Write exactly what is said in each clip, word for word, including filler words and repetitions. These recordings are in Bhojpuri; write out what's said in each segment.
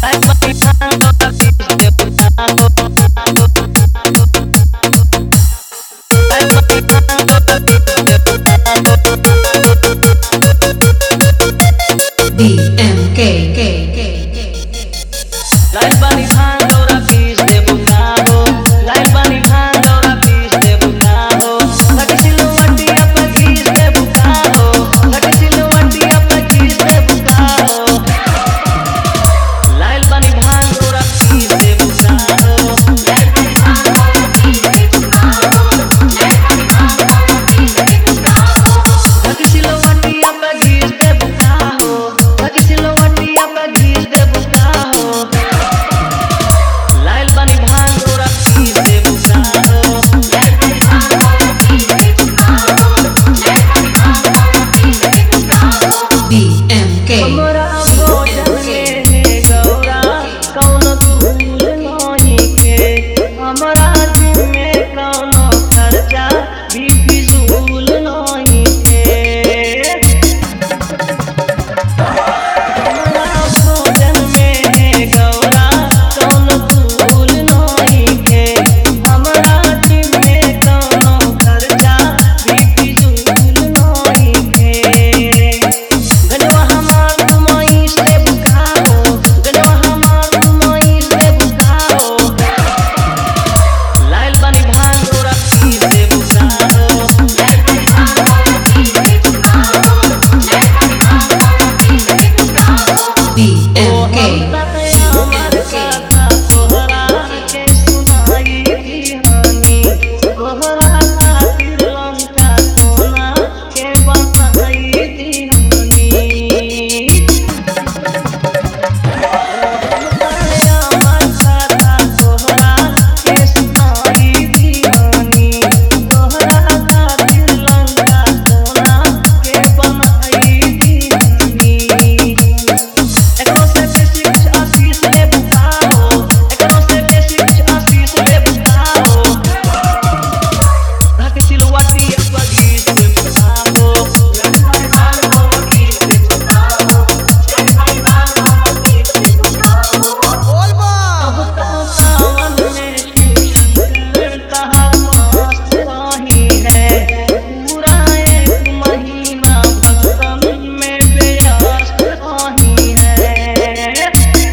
D M K लाइल बानी भांग दौरा पीस दे बुका हो लाइल बानी भांग दौरा पीस दे बुका हो लगे सिलवटी अब घीस दे बुका हो लगे सिलवटी अब घीस दे बुका हो लाइल बानी भांग दौरा पीस दे बुका हो लाइल बानी भांग दौरा पीस दे बुका हो लाइल बानी भांग दौरा पीस दे बुका हो लगे सिलवटी अब घीस दे बुका हो लगे सिलवटी अब घीस दे बुका हो लाइल बानी भांग दौरा पीस दे बुका हो लाइल बानी भांग दौरा पीस दे बुका हो लाइल बानी भांग दौरा पीस दे बुका हो D M K हमरा भोजन में है गौरा कौन भूल नहीं के हमरा दिन में कौनो खर्चा भी फिजूल नहीं के हमरा भोजन में है गौरा कौन भूल नहीं के हमरा दिन में कौनो खर्चा भी फिजूल नहीं के गजवा हमार तुमई से बुका हो गजवा हमार तुमई से बुका हो लाइल बानी भांग दौरा पीस दे बुका हो लाइल बानी भांग दौरा पीस दे बुका हो लाइल बानी भांग दौरा पीस दे बुका हो D ओ M K हम हमर कथा तोहरा के सुनाई दीहानी तोहरा खातिर लंका सोना के बताई दीहानी हमर कथा तोहरा के सुनाई दीहानी तोहरा खातिर लंका सोना के बनाई दीहानी एकरो से बेसी कुछ आशीष ले बुका हो एकरो से बेसी कुछ आशीष ले बुका हो धक सिलवटी अब घीस दे बुका हो लाइल बानी भांग दौरा पीस दे बुका हो लाइल बानी भांग दौरा पीस दे बुका हो अब तो सावन में शिवशंकर कहा मस्त रही है पूरा एक महीना भक्तन में व्यस्त रही है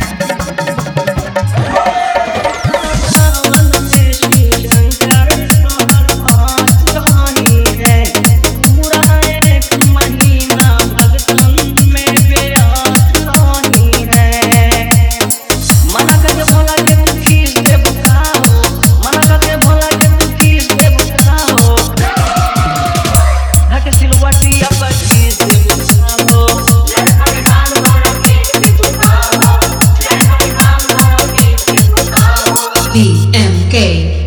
सावन में शिवशंकर कहा मस्त रही है पूरा एक महीना भक्तन में व्यस्त रही है मना करके भोला के तू खीस दे बुका हो मना करके भोला के तू खीस दे बुका हो धक सिलवटी अब घीस दे बुका हो लाइल बानी भांग दौरा पीस दे बुका हो लाइल बानी भांग दौरा पीस दे बुका हो D M K